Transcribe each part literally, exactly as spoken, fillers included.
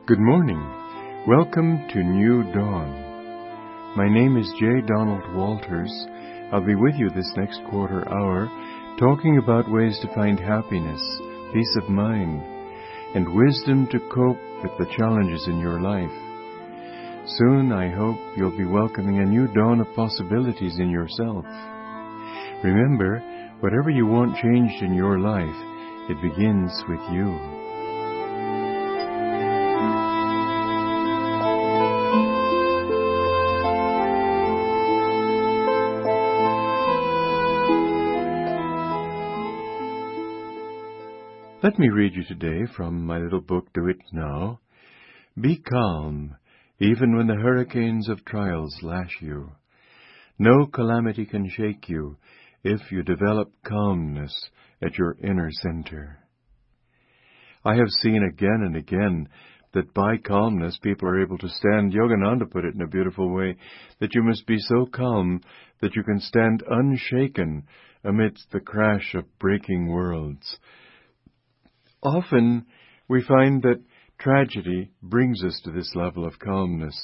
Good morning. Welcome to New Dawn. My name is J. Donald Walters. I'll be with you this next quarter hour, talking about ways to find happiness, peace of mind, and wisdom to cope with the challenges in your life. Soon, I hope, you'll be welcoming a new dawn of possibilities in yourself. Remember, whatever you want changed in your life, it begins with you. Let me read you today from my little book, Do It Now. Be calm, even when the hurricanes of trials lash you. No calamity can shake you if you develop calmness at your inner center. I have seen again and again that by calmness people are able to stand. Yogananda put it in a beautiful way, that you must be so calm that you can stand unshaken amidst the crash of breaking worlds. Often we find that tragedy brings us to this level of calmness.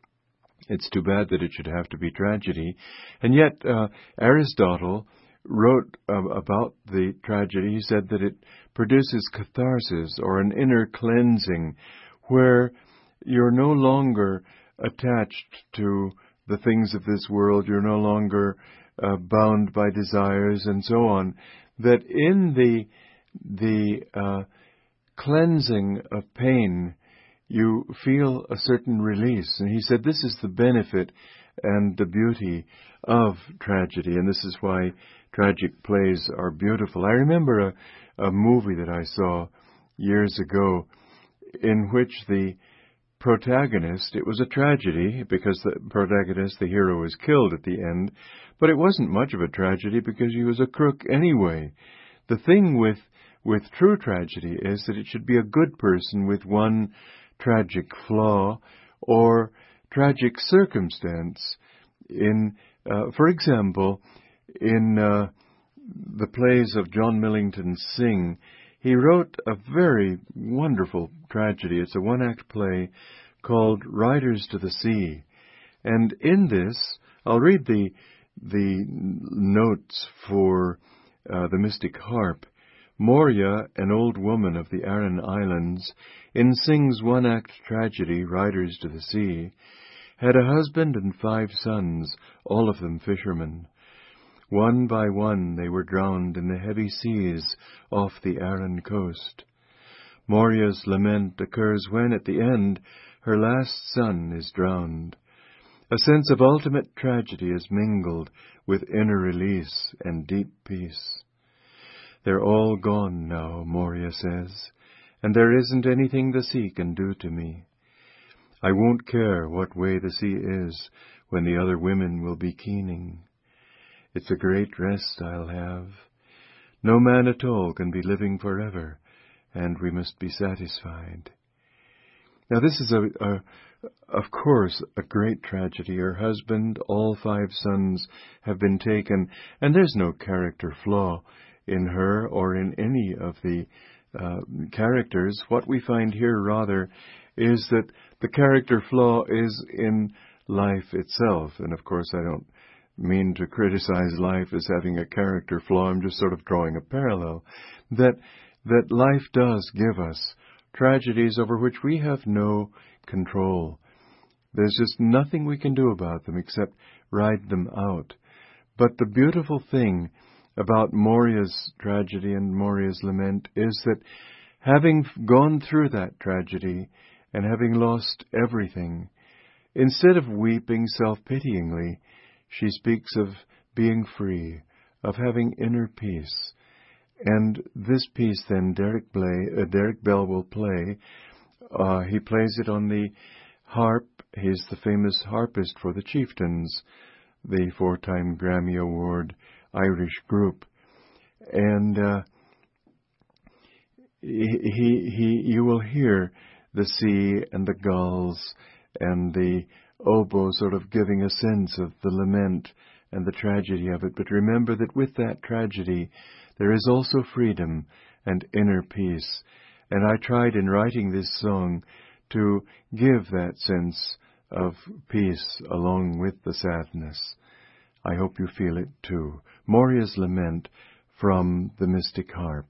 It's too bad that it should have to be tragedy. And yet uh, Aristotle wrote uh, about the tragedy. He said that it produces catharsis, or an inner cleansing, where you're no longer attached to the things of this world. You're no longer uh, bound by desires and so on. That in the the uh, cleansing of pain, you feel a certain release. And he said this is the benefit and the beauty of tragedy, and this is why tragic plays are beautiful. I remember a, a movie that I saw years ago in which the protagonist, it was a tragedy because the protagonist, the hero, was killed at the end, but it wasn't much of a tragedy because he was a crook anyway. The thing with with true tragedy is that it should be a good person with one tragic flaw or tragic circumstance. In, uh, for example, in uh, the plays of John Millington Synge, he wrote a very wonderful tragedy. It's a one-act play called Riders to the Sea. And in this, I'll read the the notes for uh, the Mystic Harp. Moria, an old woman of the Aran Islands, in Synge's one-act tragedy, Riders to the Sea, had a husband and five sons, all of them fishermen. One by one they were drowned in the heavy seas off the Aran coast. Moria's lament occurs when, at the end, her last son is drowned. A sense of ultimate tragedy is mingled with inner release and deep peace. They're all gone now, Moria says, and there isn't anything the sea can do to me. I won't care what way the sea is when the other women will be keening. It's a great rest I'll have. No man at all can be living forever, and we must be satisfied. Now this is, a, a, of course, a great tragedy. Her husband, all five sons have been taken, and there's no character flaw in her or in any of the uh, characters. What we find here, rather, is that the character flaw is in life itself. And, of course, I don't mean to criticize life as having a character flaw. I'm just sort of drawing a parallel. That, that life does give us tragedies over which we have no control. There's just nothing we can do about them except ride them out. But the beautiful thing about Moria's tragedy and Moria's lament is that having gone through that tragedy and having lost everything, instead of weeping self-pityingly, she speaks of being free, of having inner peace. And this piece then Derek, Blay, uh, Derek Bell will play. Uh, he plays it on the harp. He's the famous harpist for the Chieftains, the four-time Grammy Award Irish group, and uh, he, he, he, you will hear the sea and the gulls and the oboe sort of giving a sense of the lament and the tragedy of it. But remember that with that tragedy, there is also freedom and inner peace. And I tried in writing this song to give that sense of peace along with the sadness. I hope you feel it too. Moria's Lament from the Mystic Harp.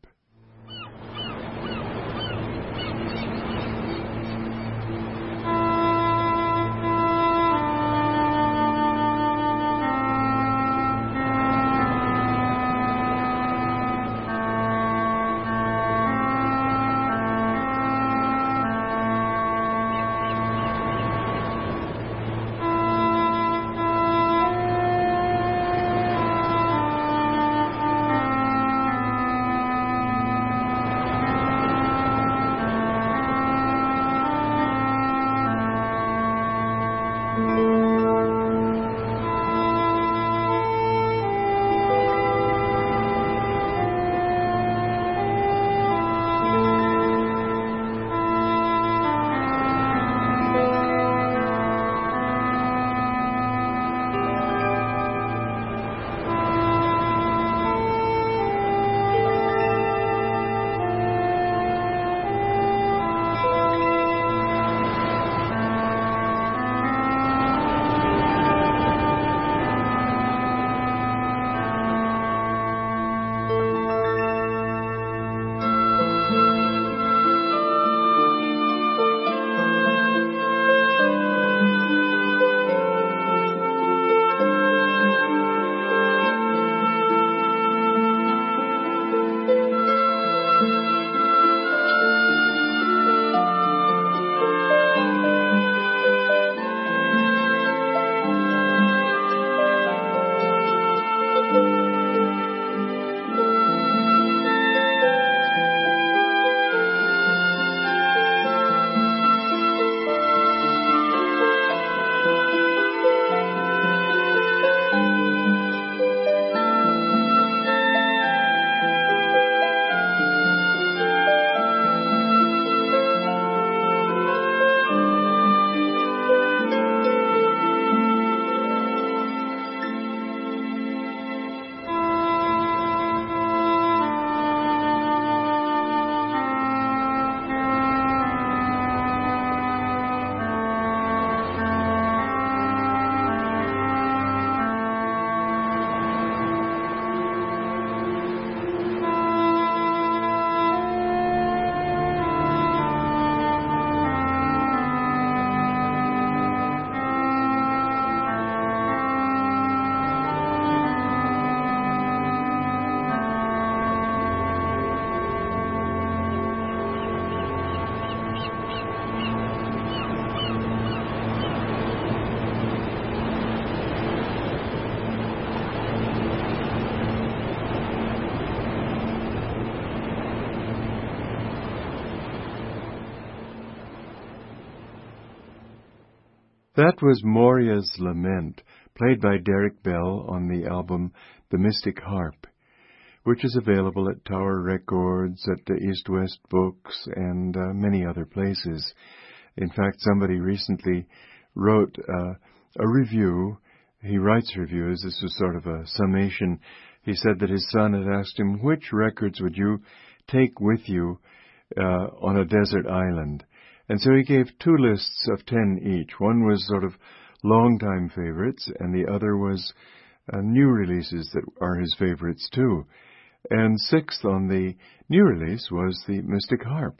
That was Moria's Lament, played by Derek Bell on the album The Mystic Harp, which is available at Tower Records, at the East West Books, and uh, many other places. In fact, somebody recently wrote uh, a review. He writes reviews. This was sort of a summation. He said that his son had asked him, which records would you take with you uh, on a desert island? And so he gave two lists of ten each. One was sort of long-time favorites, and the other was uh, new releases that are his favorites too. And sixth on the new release was the Mystic Harp.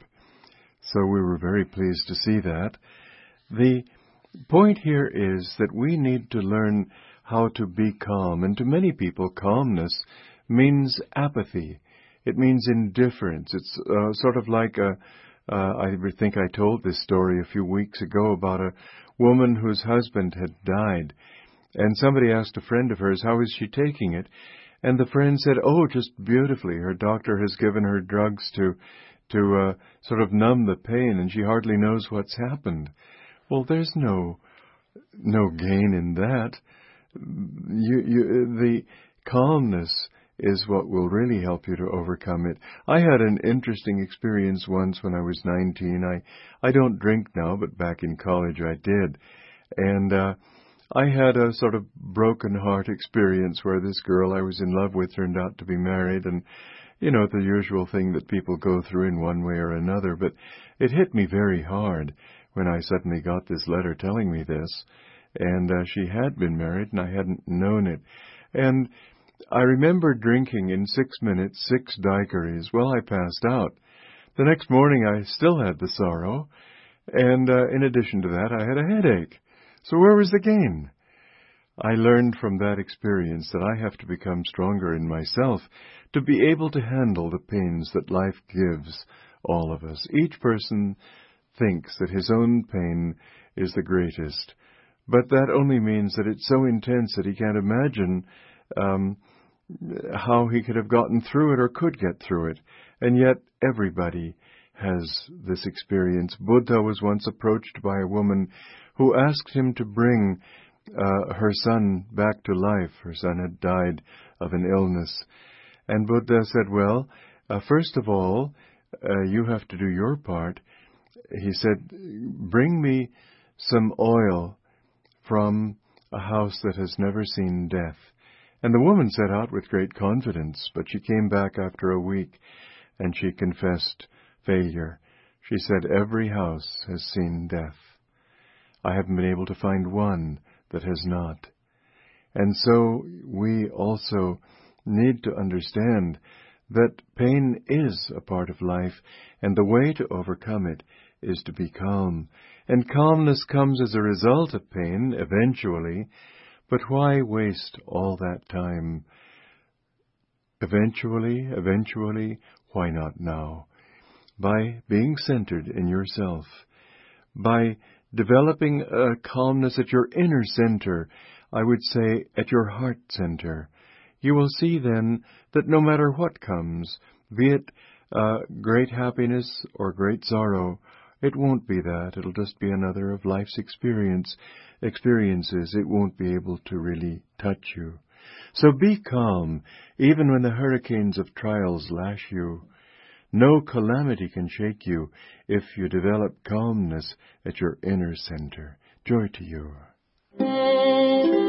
So we were very pleased to see that. The point here is that we need to learn how to be calm. And to many people, calmness means apathy. It means indifference. It's uh, sort of like a Uh, I think I told this story a few weeks ago about a woman whose husband had died. And somebody asked a friend of hers, how is she taking it? And the friend said, oh, just beautifully. Her doctor has given her drugs to to uh, sort of numb the pain, and she hardly knows what's happened. Well, there's no no gain in that. You, you, the calmness is what will really help you to overcome it. I had an interesting experience once when I was nineteen. I, I don't drink now, but back in college I did. And uh, I had a sort of broken heart experience where this girl I was in love with turned out to be married, and, you know, the usual thing that people go through in one way or another. But it hit me very hard when I suddenly got this letter telling me this. And uh, she had been married, and I hadn't known it. And I remember drinking in six minutes six daiquiris. Well, I passed out. The next morning, I still had the sorrow. And uh, in addition to that, I had a headache. So where was the gain? I learned from that experience that I have to become stronger in myself to be able to handle the pains that life gives all of us. Each person thinks that his own pain is the greatest, but that only means that it's so intense that he can't imagine um, how he could have gotten through it or could get through it. And yet everybody has this experience. Buddha was once approached by a woman who asked him to bring uh, her son back to life. Her son had died of an illness. And Buddha said, well, uh, first of all, uh, you have to do your part. He said, bring me some oil from a house that has never seen death. And the woman set out with great confidence, but she came back after a week, and she confessed failure. She said, every house has seen death. I haven't been able to find one that has not. And so we also need to understand that pain is a part of life, and the way to overcome it is to be calm. And calmness comes as a result of pain, eventually, but why waste all that time? Eventually, eventually, why not now? By being centered in yourself, by developing a calmness at your inner center, I would say at your heart center, you will see then that no matter what comes, be it uh, great happiness or great sorrow, it won't be that. It'll just be another of life's experience, experiences. It won't be able to really touch you. So be calm, even when the hurricanes of trials lash you. No calamity can shake you if you develop calmness at your inner center. Joy to you.